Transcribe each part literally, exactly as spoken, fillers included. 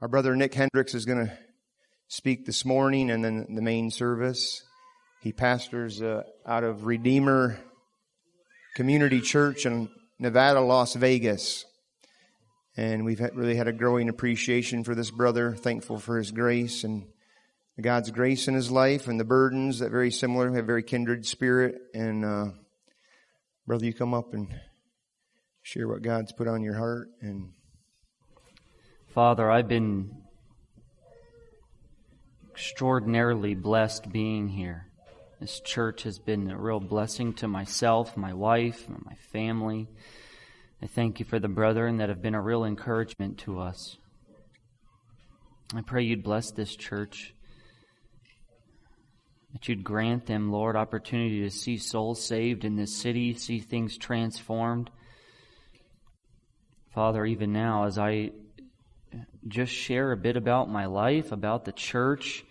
Our brother Nick Hendricks is going to speak this morning and then the main service. He pastors uh, out of Redeemer Community Church in Nevada, Las Vegas. And we've had, really had a growing appreciation for this brother, thankful for his grace and God's grace in his life and the burdens that very similar, have very kindred spirit. And uh, brother, you come up and share what God's put on your heart. And Father, I've been extraordinarily blessed being here. This church has been a real blessing to myself, my wife, and my family. I thank you for the brethren that have been a real encouragement to us. I pray you'd bless this church, that you'd grant them, Lord, opportunity to see souls saved in this city, see things transformed. Father, even now, as I just share a bit about my life, about the church,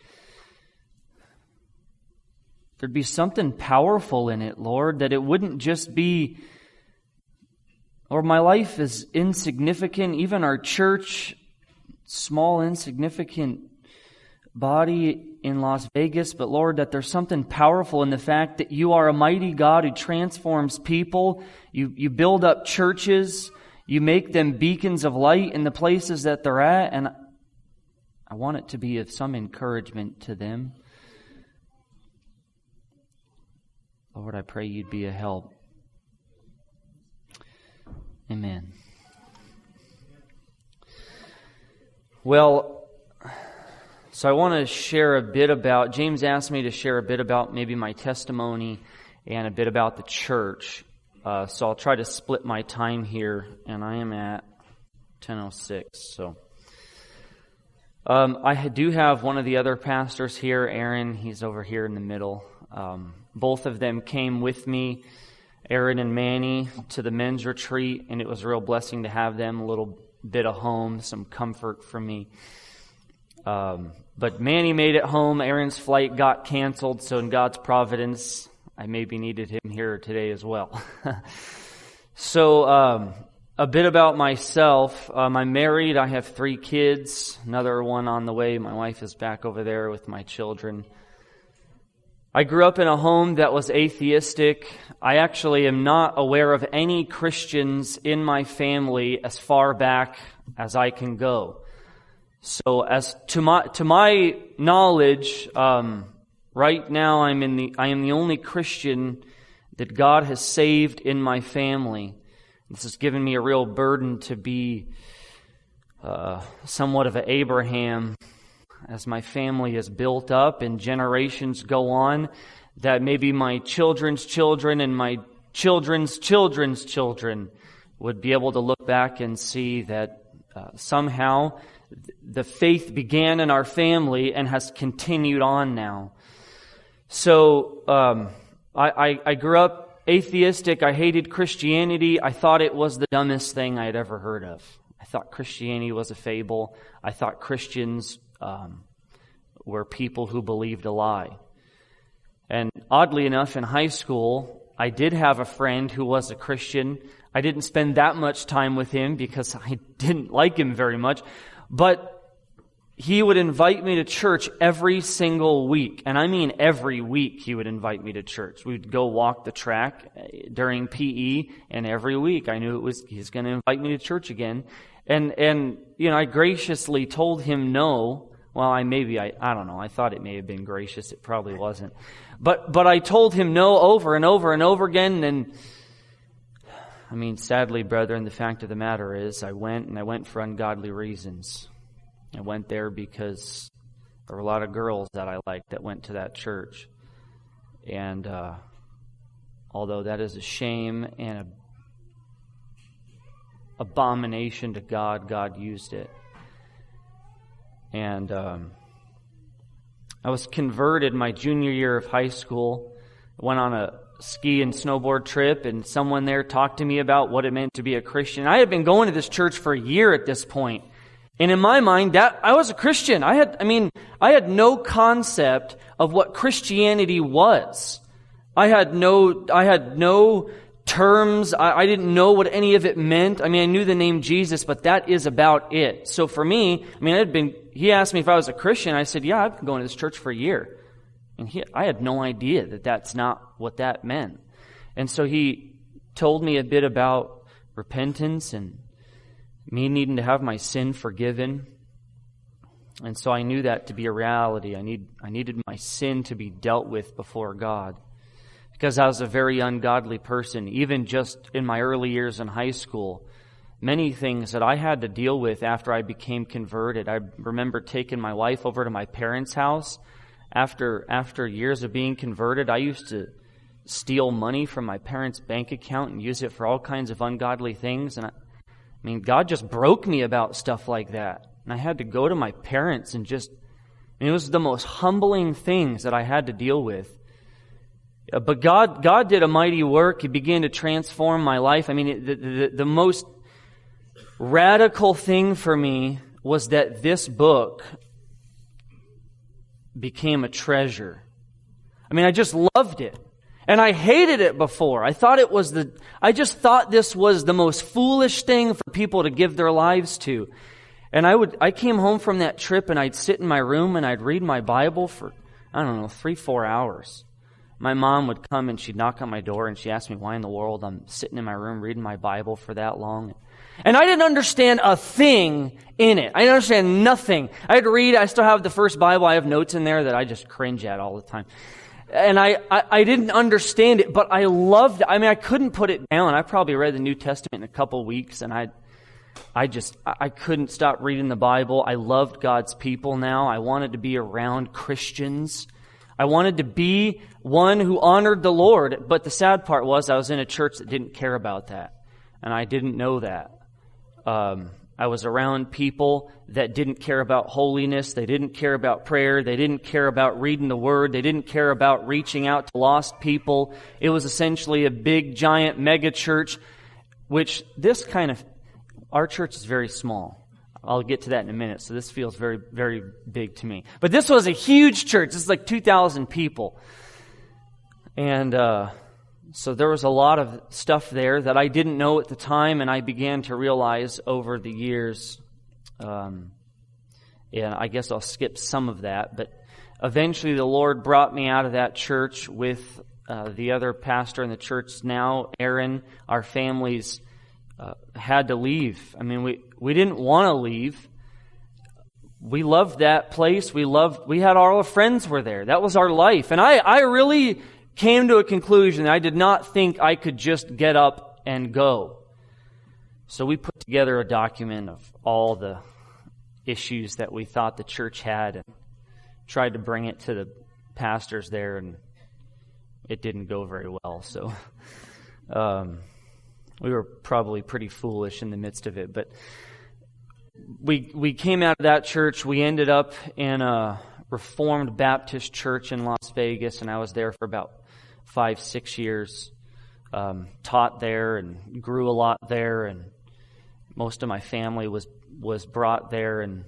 there'd be something powerful in it, Lord, that it wouldn't just be, Lord, my life is insignificant, even our church, small, insignificant body in Las Vegas, but Lord, that there's something powerful in the fact that you are a mighty God who transforms people. You, you build up churches. You make them beacons of light in the places that they're at, and I want it to be of some encouragement to them. Lord, I pray you'd be a help. Amen. Well, so I want to share a bit about, James asked me to share a bit about maybe my testimony and a bit about the church. Uh, so I'll try to split my time here, and I am at ten oh six. So um, I do have one of the other pastors here, Aaron. He's over here in the middle. Um, both of them came with me, Aaron and Manny, to the men's retreat, and it was a real blessing to have them, a little bit of home, some comfort for me. Um, but Manny made it home. Aaron's flight got canceled, so in God's providence, I maybe needed him here today as well. So, um, a bit about myself. Um, I'm married. I have three kids, another one on the way. My wife is back over there with my children. I grew up in a home that was atheistic. I actually am not aware of any Christians in my family as far back as I can go. So, as to my to my knowledge, um, right now I'm in the I am the only Christian that God has saved in my family. This has given me a real burden to be uh, somewhat of an Abraham. As my family is built up and generations go on, that maybe my children's children and my children's children's children would be able to look back and see that uh, somehow the faith began in our family and has continued on now. So um, I, I, I grew up atheistic. I hated Christianity. I thought it was the dumbest thing I had ever heard of. I thought Christianity was a fable. I thought Christians Um, were people who believed a lie. And oddly enough, in high school, I did have a friend who was a Christian. I didn't spend that much time with him because I didn't like him very much. But he would invite me to church every single week. And I mean every week he would invite me to church. We'd go walk the track during P E, and every week I knew it was he's going to invite me to church again. And, and you know, I graciously told him no. Well, I maybe, I, I don't know. I thought it may have been gracious. It probably wasn't. But, but I told him no over and over and over again. And I mean, sadly, brethren, the fact of the matter is I went and I went for ungodly reasons. I went there because there were a lot of girls that I liked that went to that church. And, uh, although that is a shame and a abomination to God, God used it. And um, I was converted my junior year of high school. I went on a ski and snowboard trip, and someone there talked to me about what it meant to be a Christian. I had been going to this church for a year at this point. And in my mind, that I was a Christian. I had, I mean, I had no concept of what Christianity was. I had no, I had no terms. I, I didn't know what any of it meant. I mean, I knew the name Jesus, but that is about it. So for me, I mean, I had been, he asked me if I was a Christian. I said, yeah, I've been going to this church for a year. And he, I had no idea that that's not what that meant. And so he told me a bit about repentance and me needing to have my sin forgiven. And so I knew that to be a reality. I need, I needed my sin to be dealt with before God. Because I was a very ungodly person, even just in my early years in high school. Many things that I had to deal with after I became converted. I remember taking my wife over to my parents' house. After, after years of being converted, I used to steal money from my parents' bank account and use it for all kinds of ungodly things. And I, I mean, God just broke me about stuff like that. And I had to go to my parents and just, and it was the most humbling things that I had to deal with. But God, God did a mighty work. He began to transform my life. I mean, the, the, the most radical thing for me was that this book became a treasure. I mean, I just loved it. And I hated it before. I thought it was the, I just thought this was the most foolish thing for people to give their lives to. And I would, I came home from that trip and I'd sit in my room and I'd read my Bible for, I don't know, three, four hours. My mom would come and she'd knock on my door and she asked me why in the world I'm sitting in my room reading my Bible for that long. And I didn't understand a thing in it. I didn't understand nothing. I'd read, I still have the first Bible, I have notes in there that I just cringe at all the time. And I, I, I didn't understand it, but I loved it. I mean, I couldn't put it down. I probably read the New Testament in a couple weeks, and I I just, I couldn't stop reading the Bible. I loved God's people now. I wanted to be around Christians. I wanted to be one who honored the Lord. But the sad part was I was in a church that didn't care about that. And I didn't know that. Um, I was around people that didn't care about holiness. They didn't care about prayer. They didn't care about reading the Word. They didn't care about reaching out to lost people. It was essentially a big, giant mega church, which this kind of, our church is very small. I'll get to that in a minute. So this feels very, very big to me. But this was a huge church. This is like two thousand people. And uh, so there was a lot of stuff there that I didn't know at the time, and I began to realize over the years. Um, and I guess I'll skip some of that. But eventually the Lord brought me out of that church with uh, the other pastor in the church now, Aaron. Our families Uh, had to leave. I mean, we, we didn't want to leave. We loved that place. We loved, we had all our friends were there. That was our life. And I, I really came to a conclusion that I did not think I could just get up and go. So we put together a document of all the issues that we thought the church had and tried to bring it to the pastors there, and it didn't go very well. So, um, we were probably pretty foolish in the midst of it, but we we came out of that church. We ended up in a Reformed Baptist church in Las Vegas, and I was there for about five, six years. Um, taught there and grew a lot there, and most of my family was was brought there. And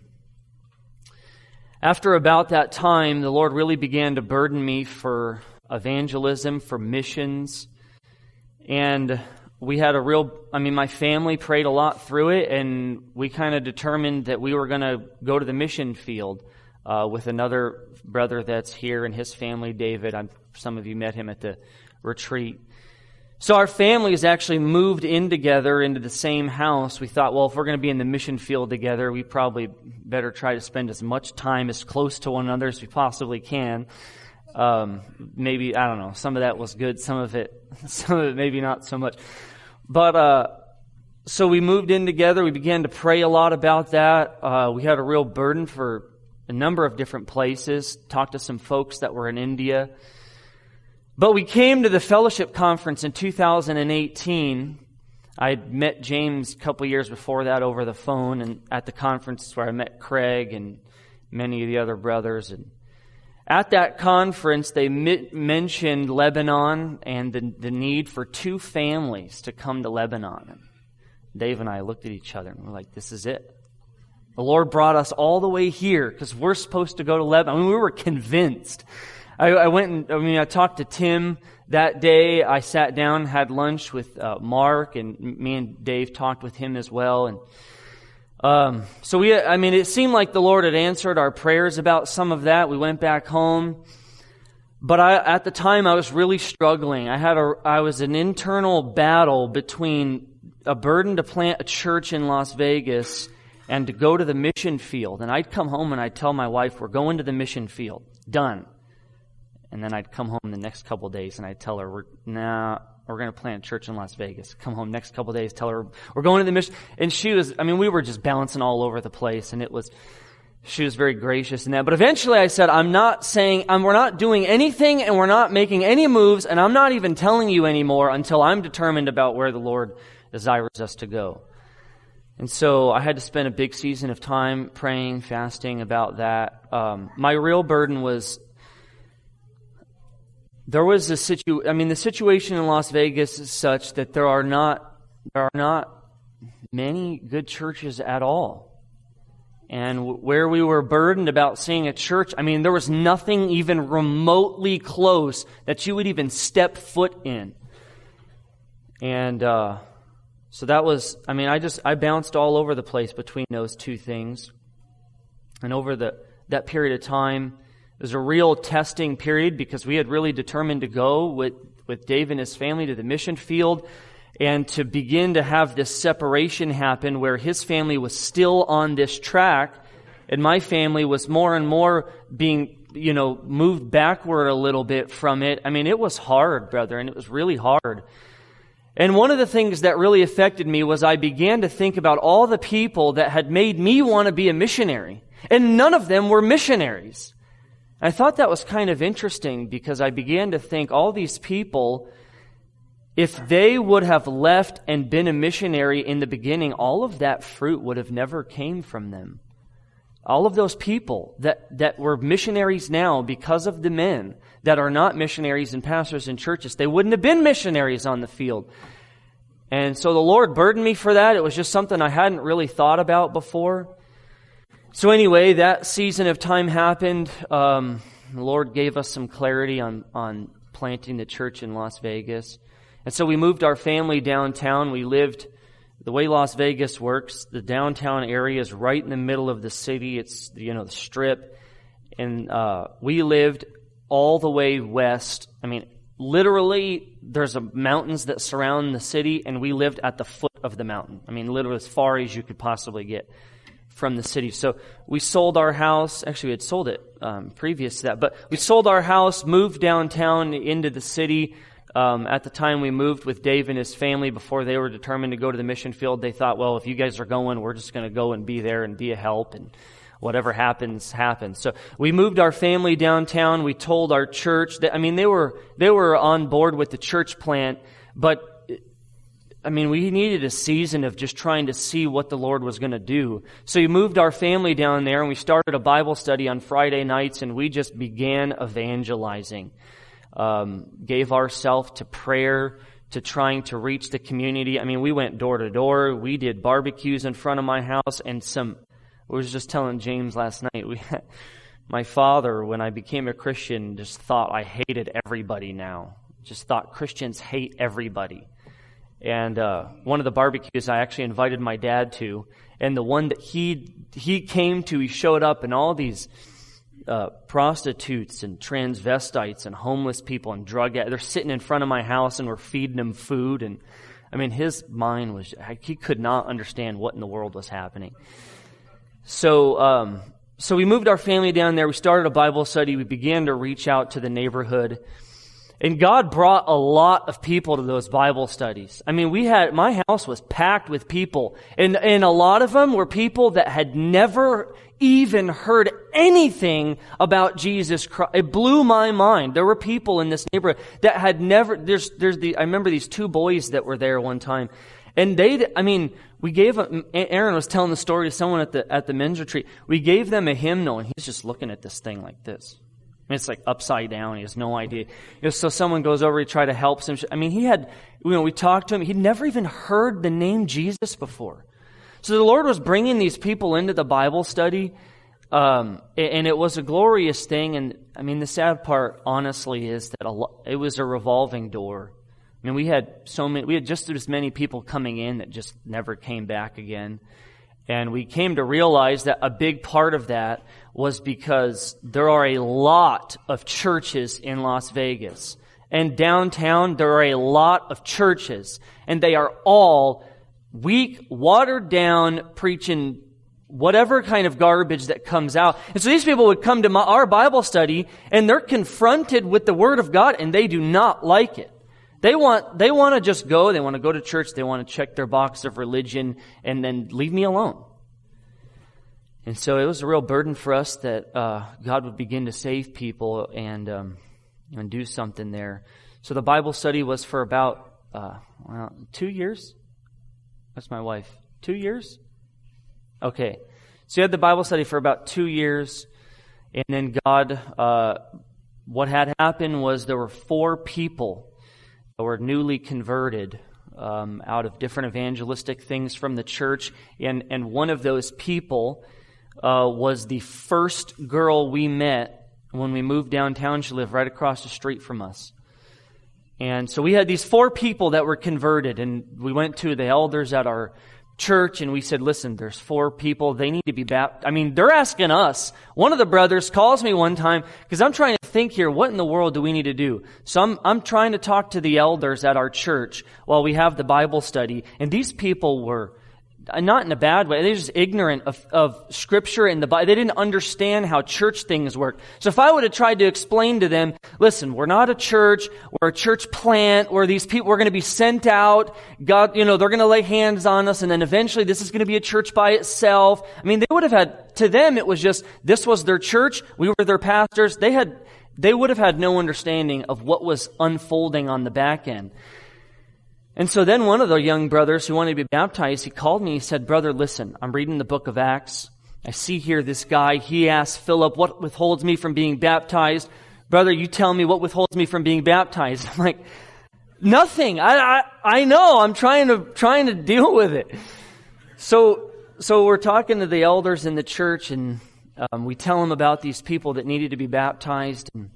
after about that time, the Lord really began to burden me for evangelism, for missions, and we had a real, I mean, my family prayed a lot through it, and we kind of determined that we were going to go to the mission field uh, with another brother that's here and his family, David. I'm, some of you met him at the retreat. So our families actually moved in together into the same house. We thought, well, if we're going to be in the mission field together, we probably better try to spend as much time as close to one another as we possibly can. Um, maybe, I don't know, some of that was good, some of it, some of it maybe not so much. But, uh, so we moved in together. We began to pray a lot about that. Uh, we had a real burden for a number of different places. Talked to some folks that were in India. But we came to the fellowship conference in two thousand eighteen. I had met James a couple years before that over the phone, and at the conference where I met Craig and many of the other brothers. And at that conference, they mi- mentioned Lebanon and the, the need for two families to come to Lebanon. And Dave and I looked at each other and we're like, this is it. The Lord brought us all the way here because we're supposed to go to Lebanon. I mean, we were convinced. I, I went and, I mean, I talked to Tim that day. I sat down, had lunch with uh, Mark, and me and Dave talked with him as well. And um, so we, I mean, it seemed like the Lord had answered our prayers about some of that. We went back home. But I, at the time, I was really struggling. I had a, I was an internal battle between a burden to plant a church in Las Vegas and to go to the mission field. And I'd come home and I'd tell my wife, we're going to the mission field. Done. And then I'd come home the next couple of days and I'd tell her, we're, nah, we're going to plant a church in Las Vegas. Come home next couple of days, tell her, we're going to the mission. And she was, I mean, we were just bouncing all over the place, and it was, she was very gracious in that. But eventually I said, I'm not saying, I'm, we're not doing anything and we're not making any moves, and I'm not even telling you anymore until I'm determined about where the Lord desires us to go. And so I had to spend a big season of time praying, fasting about that. Um, my real burden was, there was a situ, I mean, the situation in Las Vegas is such that there are not, there are not many good churches at all. And where we were burdened about seeing a church, I mean, there was nothing even remotely close that you would even step foot in. And uh, so that was, I mean, I just, I bounced all over the place between those two things. And over the that period of time, it was a real testing period because we had really determined to go with, with Dave and his family to the mission field, and to begin to have this separation happen where his family was still on this track and my family was more and more being, you know, moved backward a little bit from it. I mean, it was hard, brother, and it was really hard. And one of the things that really affected me was I began to think about all the people that had made me want to be a missionary, and none of them were missionaries. I thought that was kind of interesting because I began to think all these people, if they would have left and been a missionary in the beginning, all of that fruit would have never came from them. All of those people that, that were missionaries now because of the men that are not missionaries and pastors in churches, they wouldn't have been missionaries on the field. And so the Lord burdened me for that. It was just something I hadn't really thought about before. So anyway, that season of time happened. Um, the Lord gave us some clarity on, on planting the church in Las Vegas. And so we moved our family downtown. We lived, the way Las Vegas works, the downtown area is right in the middle of the city. It's, you know, the Strip. And uh, we lived all the way west. I mean, literally, there's a mountains that surround the city, and we lived at the foot of the mountain. I mean, literally as far as you could possibly get from the city. So we sold our house. Actually, we had sold it um, previous to that. But we sold our house, moved downtown into the city. Um, at the time we moved with Dave and his family, before they were determined to go to the mission field, they thought, well, if you guys are going, we're just going to go and be there and be a help, and whatever happens, happens. So we moved our family downtown. We told our church that, I mean, they were, they were on board with the church plant, but I mean, we needed a season of just trying to see what the Lord was going to do. So we moved our family down there, and we started a Bible study on Friday nights, and we just began evangelizing. Um, gave ourselves to prayer, to trying to reach the community. I mean, we went door to door. We did barbecues in front of my house, and some, I was just telling James last night, we had, my father, when I became a Christian, just thought I hated everybody now. Just thought Christians hate everybody. And uh, one of the barbecues I actually invited my dad to, and the one that he he came to, he showed up, and all these Uh, prostitutes and transvestites and homeless people and drug addicts, they're sitting in front of my house, and we're feeding them food. And I mean, his mind was, he could not understand what in the world was happening. So, um, so we moved our family down there. We started a Bible study. We began to reach out to the neighborhood. And God brought a lot of people to those Bible studies. I mean, we had, my house was packed with people. And, and a lot of them were people that had never even heard anything about Jesus Christ. It blew my mind. There were people in this neighborhood that had never, there's, there's the, I remember these two boys that were there one time. And they, I mean, we gave, Aaron was telling the story to someone at the, at the men's retreat. We gave them a hymnal, and he's just looking at this thing like this. I mean, it's like upside down. He has no idea. You know, so someone goes over to try to help him. I mean, he had, you know, we talked to him. He'd never even heard the name Jesus before. So the Lord was bringing these people into the Bible study Um, and it was a glorious thing. And I mean, the sad part, honestly, is that a lo- it was a revolving door. I mean, we had so many, we had just as many people coming in that just never came back again. And we came to realize that a big part of that was because there are a lot of churches in Las Vegas. And downtown, there are a lot of churches. And they are all weak, watered down, preaching whatever kind of garbage that comes out. And so these people would come to my, our Bible study, and they're confronted with the Word of God, and they do not like it. They want, they want to just go, they want to go to church, they want to check their box of religion, and then leave me alone. And so it was a real burden for us that uh, God would begin to save people and um, and do something there. So the Bible study was for about uh, well, two years. That's my wife. Two years? Okay. So you had the Bible study for about two years, and then God, uh, what had happened was there were four people that were newly converted um, out of different evangelistic things from the church, and and one of those people uh, was the first girl we met when we moved downtown. She lived right across the street from us. And so we had these four people that were converted, and we went to the elders at our church, and we said, listen, there's four people, they need to be baptized. I mean, they're asking us. One of the brothers calls me one time, because I'm trying to think here, what in the world do we need to do? So I'm, I'm trying to talk to the elders at our church while we have the Bible study, and these people were, not in a bad way, they're just ignorant of, of Scripture and the Bible. They didn't understand how church things work. So if I would have tried to explain to them, listen, we're not a church, we're a church plant, where these people, we're going to be sent out, God, you know, they're going to lay hands on us, and then eventually this is going to be a church by itself. I mean, they would have had, to them it was just, this was their church, we were their pastors. They had, they would have had no understanding of what was unfolding on the back end. And so then one of the young brothers who wanted to be baptized, he called me, he said, brother, listen, I'm reading the book of Acts. I see here this guy, he asked Philip, what withholds me from being baptized? Brother, you tell me what withholds me from being baptized. I'm like, nothing. I, I, I know, I'm trying to, trying to deal with it. So, so we're talking to the elders in the church, and um, we tell them about these people that needed to be baptized. And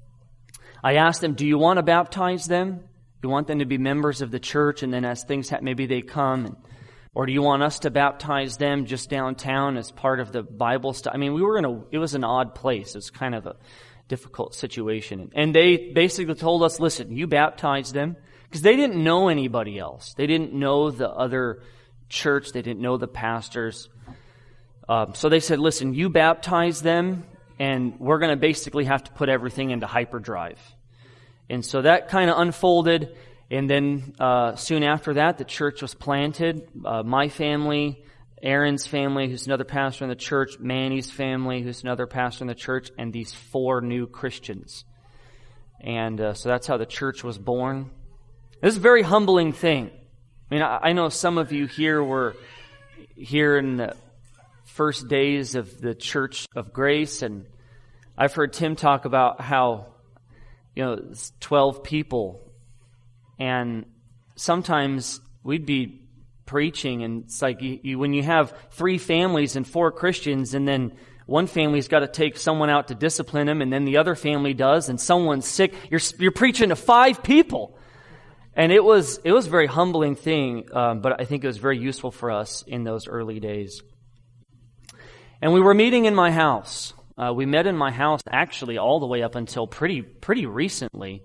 I asked them, do you want to baptize them? Do you want them to be members of the church, and then as things happen, maybe they come? And, or do you want us to baptize them just downtown as part of the Bible study? I mean, we were in a, it was an odd place. It was kind of a difficult situation. And they basically told us, listen, you baptize them, because they didn't know anybody else. They didn't know the other church. They didn't know the pastors. Um, so they said, listen, you baptize them, and we're going to basically have to put everything into hyperdrive. And so that kind of unfolded, and then uh, soon after that, the church was planted. Uh, my family, Aaron's family, who's another pastor in the church, Manny's family, who's another pastor in the church, and these four new Christians. And uh, so that's how the church was born. This is a very humbling thing. I mean, I, I know some of you here were here in the first days of the Church of Grace, and I've heard Tim talk about how, you know, it's twelve people, and sometimes we'd be preaching, and it's like you, you, when you have three families and four Christians, and then one family's got to take someone out to discipline them, and then the other family does, and someone's sick. You're you're preaching to five people, and it was it was a very humbling thing, um, but I think it was very useful for us in those early days. And we were meeting in my house. Uh, we met in my house actually all the way up until pretty pretty recently.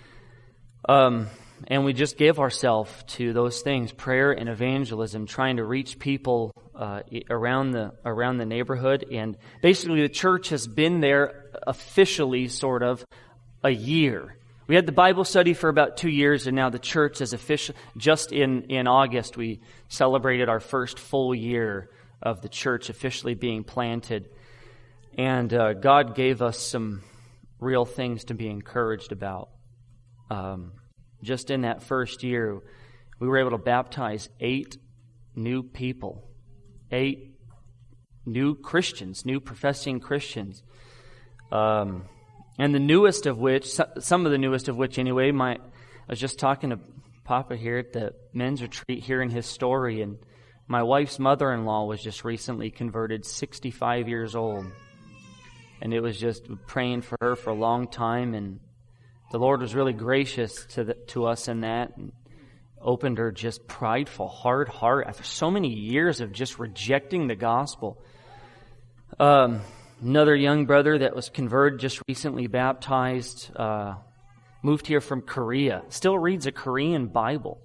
Um, and we just gave ourselves to those things, prayer and evangelism, trying to reach people uh, around the around the neighborhood. And basically the church has been there officially sort of a year. We had the Bible study for about two years, and now the church is official. Just in, in August, we celebrated our first full year of the church officially being planted. And uh, God gave us some real things to be encouraged about. Um, just in that first year, we were able to baptize eight new people, eight new Christians, new professing Christians. Um, and the newest of which, some of the newest of which anyway, my, I was just talking to Papa here at the men's retreat here in his story, and my wife's mother-in-law was just recently converted, sixty-five years old. And it was just praying for her for a long time, and the Lord was really gracious to the, to us in that, and opened her just prideful, hard heart after so many years of just rejecting the gospel. Um, another young brother that was converted, just recently baptized, uh, moved here from Korea, still reads a Korean Bible.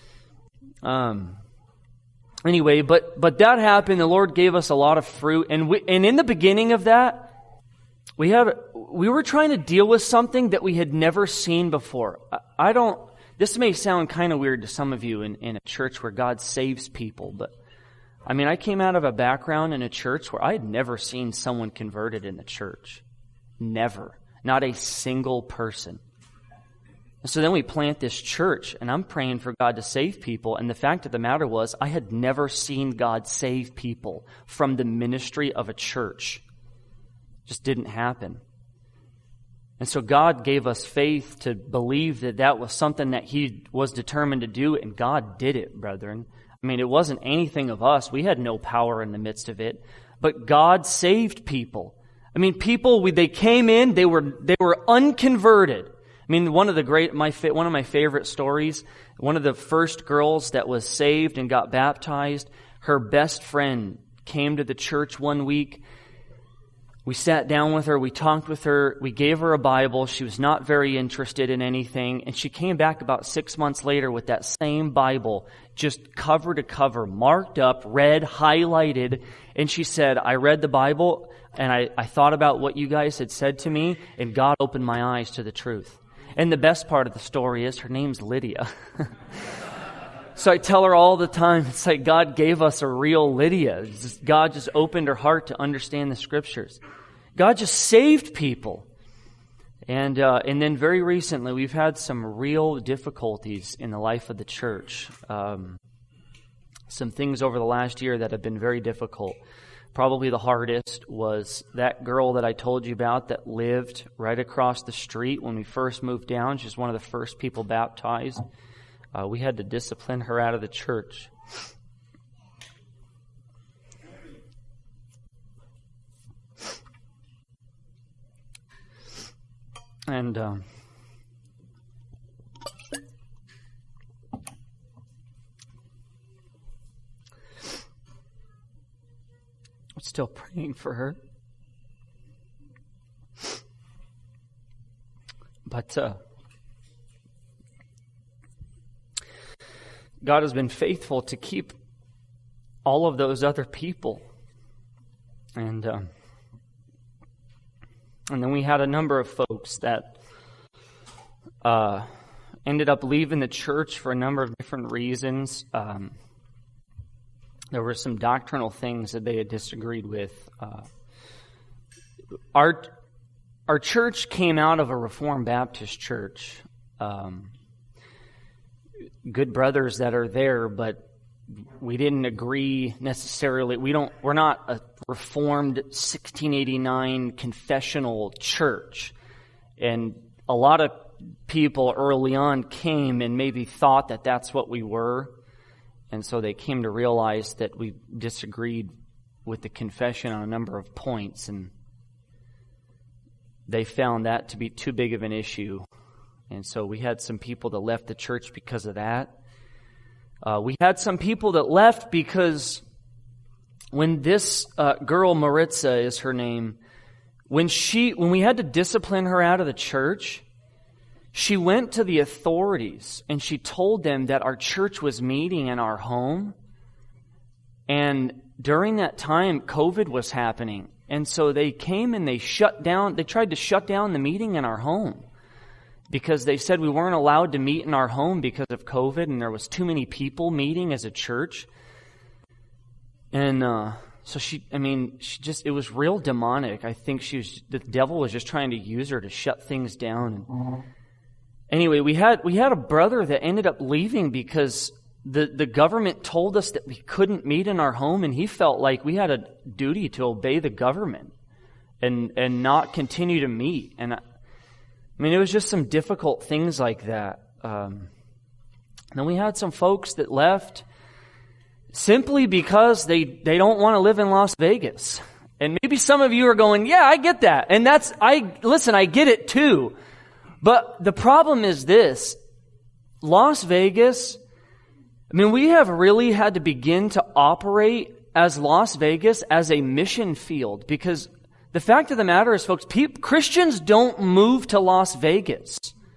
Um, anyway, but but that happened. The Lord gave us a lot of fruit, and we, and in the beginning of that, we had we were trying to deal with something that we had never seen before. I, I don't. This may sound kind of weird to some of you in, in a church where God saves people, but I mean, I came out of a background in a church where I had never seen someone converted in the church. Never. Not a single person. And so then we plant this church, and I'm praying for God to save people, and the fact of the matter was, I had never seen God save people from the ministry of a church. It just didn't happen. And so God gave us faith to believe that that was something that He was determined to do, and God did it, brethren. I mean, it wasn't anything of us. We had no power in the midst of it. But God saved people. I mean, people, we, they came in, they were they were unconverted. I mean, one of the great, my one of my favorite stories, one of the first girls that was saved and got baptized, her best friend came to the church one week. We sat down with her, we talked with her, we gave her a Bible. She was not very interested in anything, and she came back about six months later with that same Bible, just cover to cover, marked up, read, highlighted, and she said, I read the Bible, and I, I thought about what you guys had said to me, and God opened my eyes to the truth. And the best part of the story is her name's Lydia. So I tell her all the time, it's like God gave us a real Lydia. Just, God just opened her heart to understand the Scriptures. God just saved people. And uh, and then very recently, we've had some real difficulties in the life of the church. Um, some things over the last year that have been very difficult. Probably the hardest was that girl that I told you about that lived right across the street when we first moved down. She's one of the first people baptized. Uh, we had to discipline her out of the church. And um, I'm still praying for her. But uh, God has been faithful to keep all of those other people. And um, and then we had a number of folks that uh, ended up leaving the church for a number of different reasons. Um, there were some doctrinal things that they had disagreed with. Uh, our our church came out of a Reformed Baptist church. Um, good brothers that are there, but we didn't agree necessarily. We don't, we're not a Reformed sixteen eighty-nine confessional church. And a lot of people early on came and maybe thought that that's what we were. And so they came to realize that we disagreed with the confession on a number of points. And they found that to be too big of an issue. And so we had some people that left the church because of that. Uh, we had some people that left because when this uh, girl, Maritza is her name, when she, when we had to discipline her out of the church, she went to the authorities and she told them that our church was meeting in our home. And during that time, COVID was happening. And so they came and they shut down, they tried to shut down the meeting in our home. Because they said we weren't allowed to meet in our home because of COVID, and there was too many people meeting as a church. And uh, so she, I mean, she just, it was real demonic. I think she was, the devil was just trying to use her to shut things down. And anyway, we had we had a brother that ended up leaving because the, the government told us that we couldn't meet in our home, and he felt like we had a duty to obey the government and and not continue to meet. And I, I mean, it was just some difficult things like that. Um, then we had some folks that left simply because they, they don't want to live in Las Vegas. And maybe some of you are going, yeah, I get that. And that's, I, listen, I get it too. But the problem is this, Las Vegas, I mean, we have really had to begin to operate as Las Vegas as a mission field, because the fact of the matter is, folks, pe- Christians don't move to Las Vegas.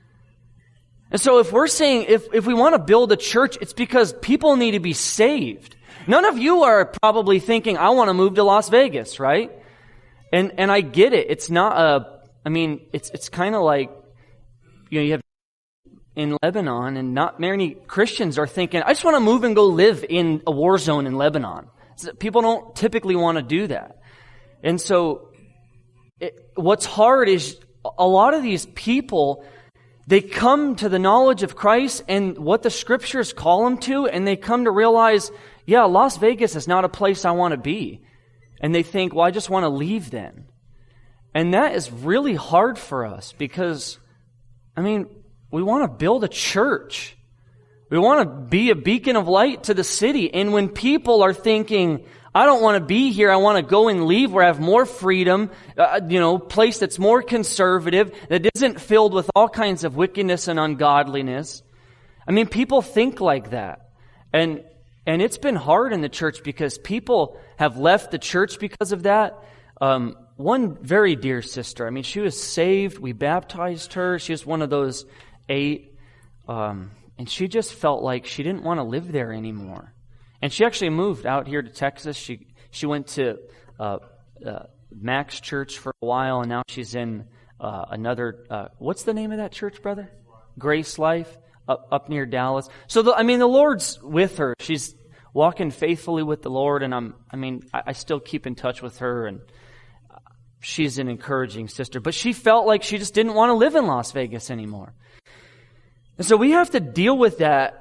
And so if we're saying, if, if we want to build a church, it's because people need to be saved. None of you are probably thinking, I want to move to Las Vegas, right? And, and I get it. It's not a, I mean, it's, it's kind of like, you know, you have in Lebanon, and not many Christians are thinking, I just want to move and go live in a war zone in Lebanon. So people don't typically want to do that. And so it, what's hard is a lot of these people, they come to the knowledge of Christ and what the scriptures call them to, and they come to realize, yeah, Las Vegas is not a place I want to be. And they think, well, I just want to leave then. And that is really hard for us because, I mean, we want to build a church. We want to be a beacon of light to the city. And when people are thinking, I don't want to be here, I want to go and leave where I have more freedom, uh, you know, place that's more conservative, that isn't filled with all kinds of wickedness and ungodliness. I mean, people think like that. And and it's been hard in the church because people have left the church because of that. Um, one very dear sister, I mean, she was saved. We baptized her. She was one of those eight. Um, and she just felt like she didn't want to live there anymore. And she actually moved out here to Texas. She she went to uh, uh, Max Church for a while, and now she's in uh, another, uh, what's the name of that church, brother? Grace Life, up, up near Dallas. So, the, I mean, the Lord's with her. She's walking faithfully with the Lord, and I'm, I mean, I, I still keep in touch with her, and she's an encouraging sister. But she felt like she just didn't want to live in Las Vegas anymore. And so we have to deal with that.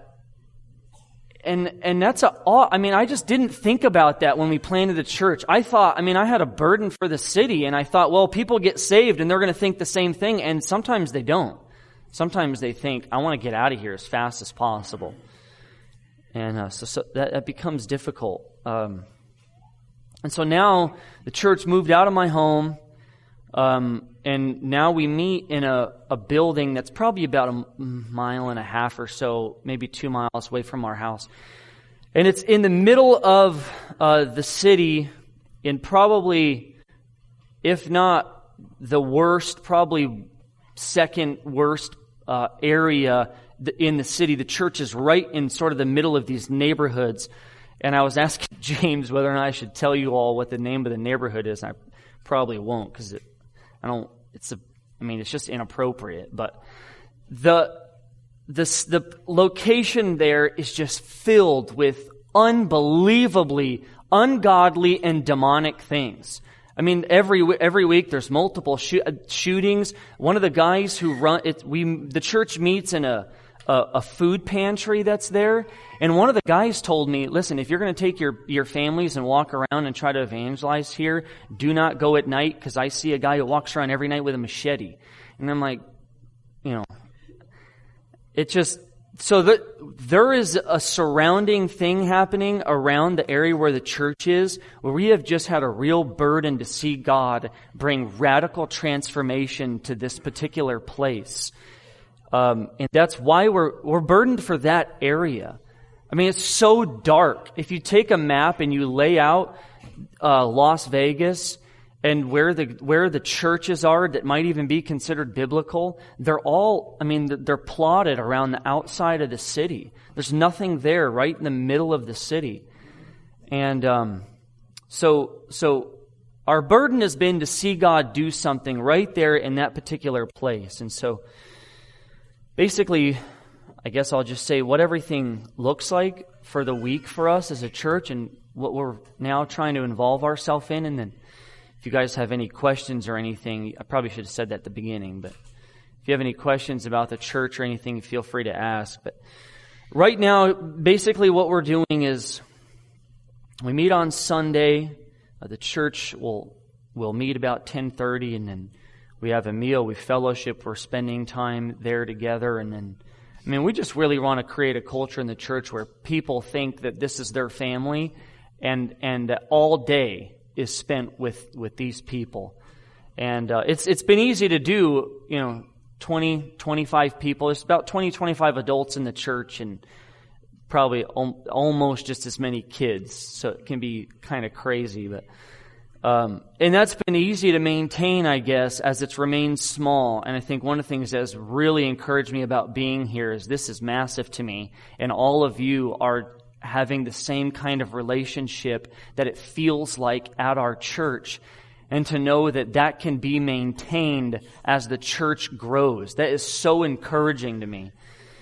And and that's a, I mean, I just didn't think about that when we planted the church. I thought, I mean, I had a burden for the city, and I thought, well, people get saved and they're going to think the same thing. And sometimes they don't. Sometimes they think, I want to get out of here as fast as possible. And uh, so, so that, that becomes difficult. Um, and so now the church moved out of my home. Um, and now we meet in a, a building that's probably about a mile and a half or so, maybe two miles away from our house. And it's in the middle of uh, the city, in probably, if not the worst, probably second worst uh, area in the city. The church is right in sort of the middle of these neighborhoods. And I was asking James whether or not I should tell you all what the name of the neighborhood is. And I probably won't, because it I don't, it's a, I mean, it's just inappropriate, but the, the, the location there is just filled with unbelievably ungodly and demonic things. I mean, every, every week there's multiple shoot, shootings. One of the guys who run it, we, the church meets in a, a, a food pantry that's there. And one of the guys told me, listen, if you're going to take your, your families and walk around and try to evangelize here, do not go at night, because I see a guy who walks around every night with a machete. And I'm like, you know, it just, so that there is a surrounding thing happening around the area where the church is, where we have just had a real burden to see God bring radical transformation to this particular place. Um, and that's why we're, we're burdened for that area. I mean, it's so dark. If you take a map and you lay out uh, Las Vegas and where the where the churches are that might even be considered biblical, they're all, I mean, they're plotted around the outside of the city. There's nothing there right in the middle of the city. And um, so so our burden has been to see God do something right there in that particular place. And so basically, I guess I'll just say what everything looks like for the week for us as a church and what we're now trying to involve ourselves in. And then if you guys have any questions or anything, I probably should have said that at the beginning, but if you have any questions about the church or anything, feel free to ask. But right now, basically what we're doing is we meet on Sunday. Uh, the church will will meet about ten thirty, and then we have a meal, we fellowship, we're spending time there together, and then I mean, we just really want to create a culture in the church where people think that this is their family, and and that all day is spent with, with these people. And uh, it's it's been easy to do, you know, twenty, twenty-five people. There's about twenty, twenty-five adults in the church and probably al- almost just as many kids. So it can be kind of crazy. But um, and that's been easy to maintain, I guess, as it's remained small. And I think one of the things that has really encouraged me about being here is this is massive to me. And all of you are having the same kind of relationship that it feels like at our church. And to know that that can be maintained as the church grows. That is so encouraging to me.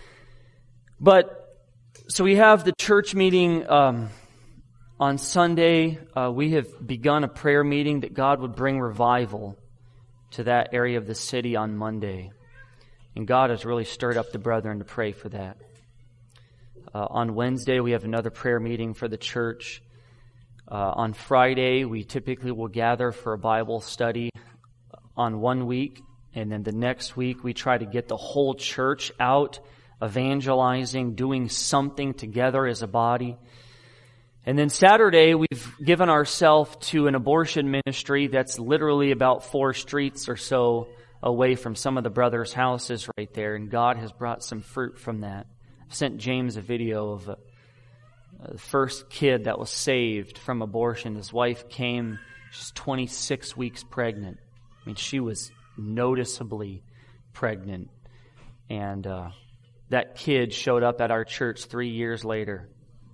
But, so we have the church meeting um, on Sunday. Uh, we have begun a prayer meeting that God would bring revival to that area of the city on Monday. And God has really stirred up the brethren to pray for that. Uh, on Wednesday, we have another prayer meeting for the church. Uh, on Friday, we typically will gather for a Bible study on one week, and then the next week we try to get the whole church out, evangelizing, doing something together as a body. And then Saturday, we've given ourselves to an abortion ministry that's literally about four streets or so away from some of the brothers' houses right there, and God has brought some fruit from that. I've sent James a video of a Uh, the first kid that was saved from abortion. His wife came, she's twenty-six weeks pregnant. I mean, she was noticeably pregnant. And uh, that kid showed up at our church three years later.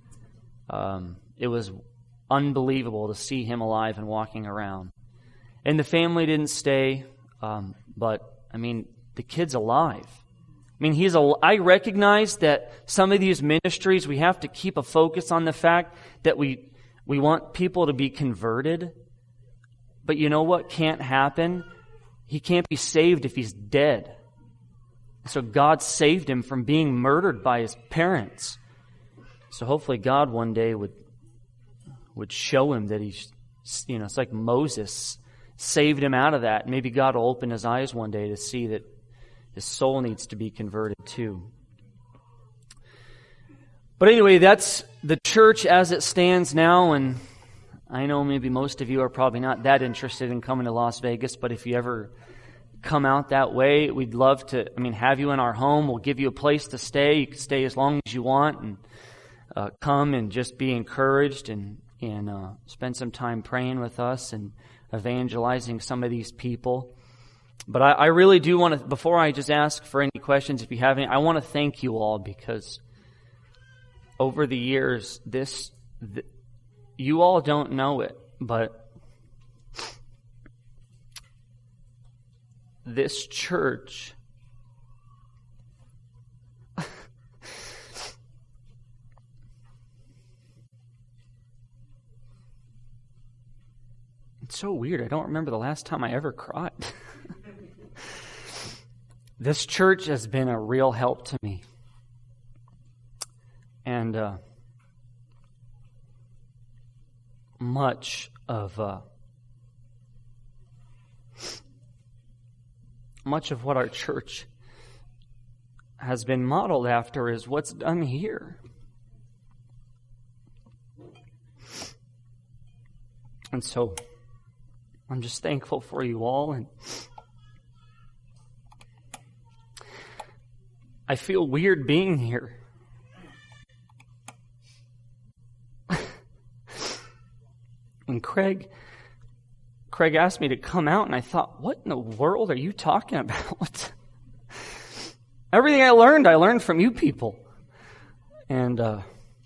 Um, it was unbelievable to see him alive and walking around. And the family didn't stay, um, but, I mean, the kid's alive. I mean, he's a, I recognize that some of these ministries, we have to keep a focus on the fact that we, we want people to be converted. But you know what can't happen? He can't be saved if he's dead. So God saved him from being murdered by his parents. So hopefully God one day would, would show him that he's, you know, it's like Moses saved him out of that. Maybe God will open his eyes one day to see that his soul needs to be converted too. But anyway, that's the church as it stands now, and I know maybe most of you are probably not that interested in coming to Las Vegas, but if you ever come out that way, we'd love to, I mean, have you in our home. We'll give you a place to stay. You can stay as long as you want and uh, come and just be encouraged and, and uh, spend some time praying with us and evangelizing some of these people. But I, I really do want to, before I just ask for any questions, if you have any, I want to thank you all because over the years, this, th- you all don't know it, but this church it's so weird. I don't remember the last time I ever cried. This church has been a real help to me. And uh, much of uh, much of what our church has been modeled after is what's done here. And so I'm just thankful for you all, and I feel weird being here. And Craig, Craig asked me to come out, and I thought, what in the world are you talking about? Everything I learned, I learned from you people. And uh,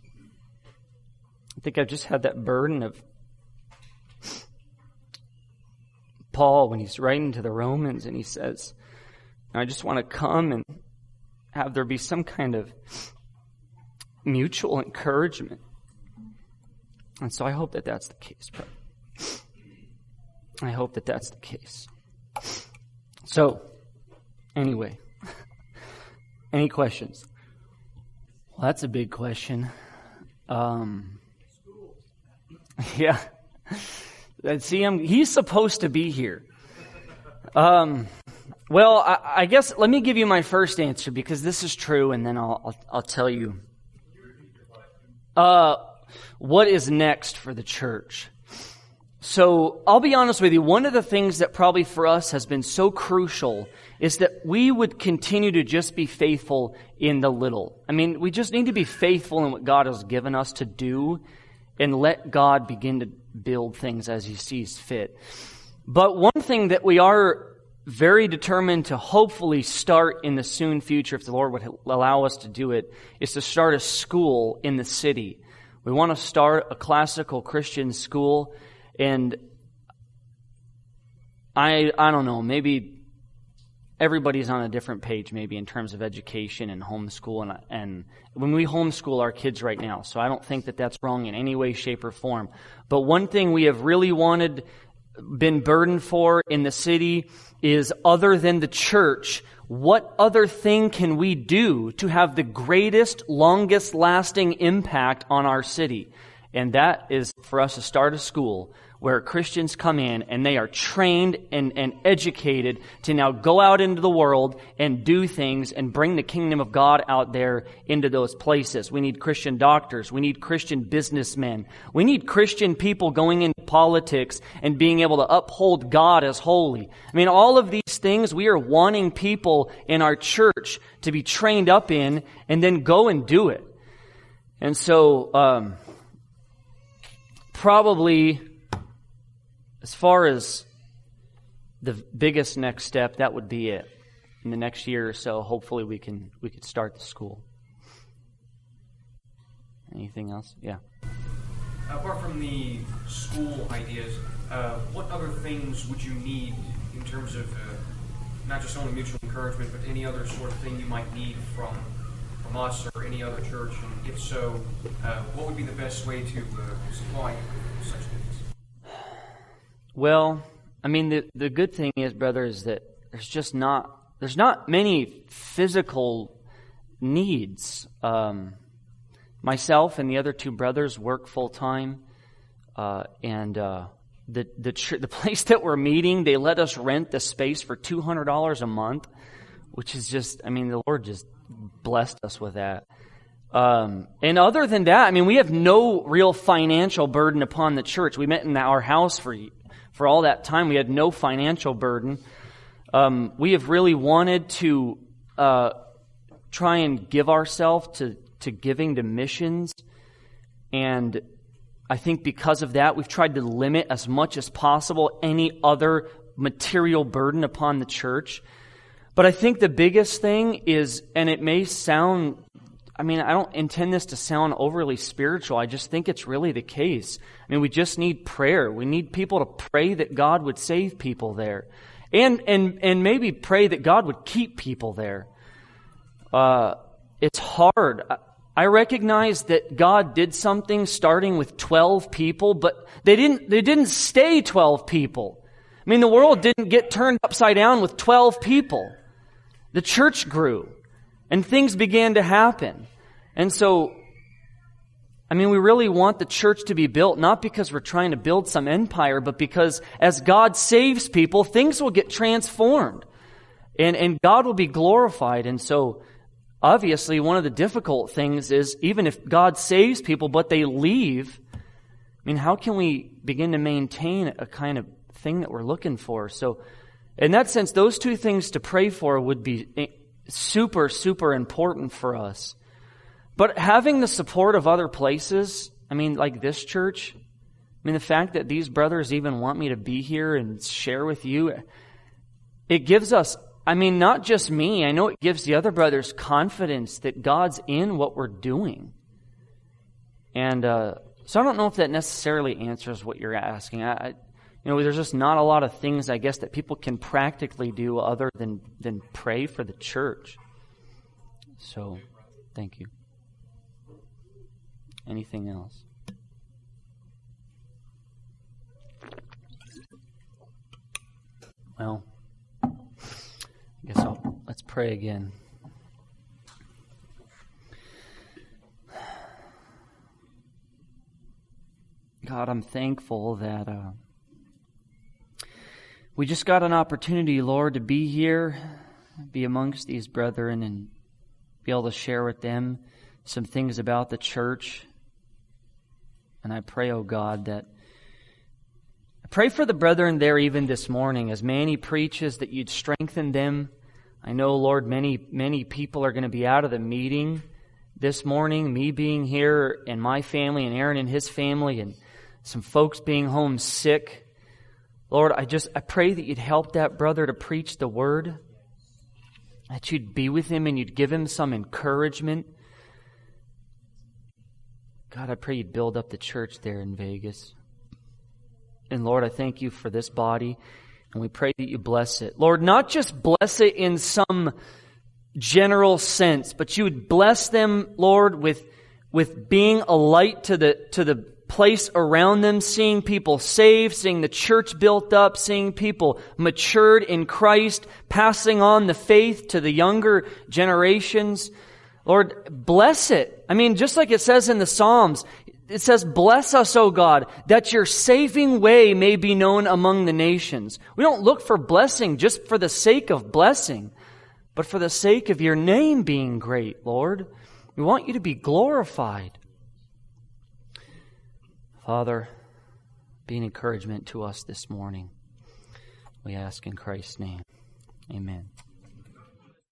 I think I've just had that burden of Paul when he's writing to the Romans, and he says, I just want to come and have there be some kind of mutual encouragement. And so I hope that that's the case. But I hope that that's the case. So, anyway, any questions? Well, that's a big question. Um, yeah. See, I'm, he's supposed to be here. Um, well, I, I guess let me give you my first answer because this is true, and then I'll I'll, I'll tell you. Uh, what is next for the church? So I'll be honest with you, one of the things that probably for us has been so crucial is that we would continue to just be faithful in the little. I mean, we just need to be faithful in what God has given us to do and let God begin to build things as He sees fit. But one thing that we are very determined to hopefully start in the soon future, if the Lord would allow us to do it, is to start a school in the city. We want to start a classical Christian school. And I I don't know, maybe everybody's on a different page maybe in terms of education and homeschool. And, and when we homeschool our kids right now, so I don't think that that's wrong in any way, shape, or form. But one thing we have really wanted, been burdened for in the city is, other than the church, what other thing can we do to have the greatest, longest lasting impact on our city? And that is for us to start a school where Christians come in and they are trained and, and educated to now go out into the world and do things and bring the kingdom of God out there into those places. We need Christian doctors. We need Christian businessmen. We need Christian people going into politics and being able to uphold God as holy. I mean, all of these things we are wanting people in our church to be trained up in and then go and do it. And so, um, probably, as far as the biggest next step, that would be it. In the next year or so, hopefully we can we could start the school. Anything else? Yeah. Apart from the school ideas, uh, what other things would you need in terms of uh, not just only mutual encouragement, but any other sort of thing you might need from from us or any other church? And if so, uh, what would be the best way to uh, supply such things? Well, I mean, the the good thing is, brother, is that there's just not there's not many physical needs. Um, myself and the other two brothers work full time, uh, and uh, the the tr- the place that we're meeting, they let us rent the space for two hundred dollars a month, which is just, I mean, the Lord just blessed us with that. Um, and other than that, I mean, we have no real financial burden upon the church. We met in our house for for all that time. We had no financial burden. Um, we have really wanted to uh, try and give ourselves to, to giving to missions. And I think because of that, we've tried to limit as much as possible any other material burden upon the church. But I think the biggest thing is, and it may sound, I mean, I don't intend this to sound overly spiritual. I just think it's really the case. I mean, we just need prayer. We need people to pray that God would save people there. And and and maybe pray that God would keep people there. Uh, it's hard. I recognize that God did something starting with twelve people, but they didn't they didn't stay twelve people. I mean, the world didn't get turned upside down with twelve people. The church grew, and things began to happen. And so, I mean, we really want the church to be built, not because we're trying to build some empire, but because as God saves people, things will get transformed. And, and God will be glorified. And so, obviously, one of the difficult things is, even if God saves people, but they leave, I mean, how can we begin to maintain a kind of thing that we're looking for? So, in that sense, those two things to pray for would be super, super important for us. But having the support of other places, I mean, like this church, I mean, the fact that these brothers even want me to be here and share with you, it gives us, I mean, not just me, I know it gives the other brothers confidence that God's in what we're doing. And uh, so I don't know if that necessarily answers what you're asking. I, I You know, there's just not a lot of things, I guess, that people can practically do other than, than pray for the church. So, thank you. Anything else? Well, I guess I'll, let's pray again. God, I'm thankful that uh, we just got an opportunity, Lord, to be here, be amongst these brethren, and be able to share with them some things about the church. And I pray, oh God, that pray for the brethren there even this morning as Manny preaches, that you'd strengthen them. I know, Lord, many, many people are going to be out of the meeting this morning, me being here and my family and Aaron and his family and some folks being home sick. Lord, I just, I pray that you'd help that brother to preach the word, that you'd be with him and you'd give him some encouragement. God, I pray you'd build up the church there in Vegas. And Lord, I thank you for this body, and we pray that you bless it. Lord, not just bless it in some general sense, but you would bless them, Lord, with, with being a light to the, to the place around them, seeing people saved, seeing the church built up, seeing people matured in Christ, passing on the faith to the younger generations. Lord, bless it. I mean, just like it says in the Psalms, it says, bless us, O God, that your saving way may be known among the nations. We don't look for blessing just for the sake of blessing, but for the sake of your name being great, Lord. We want you to be glorified. Father, be an encouragement to us this morning. We ask in Christ's name. Amen.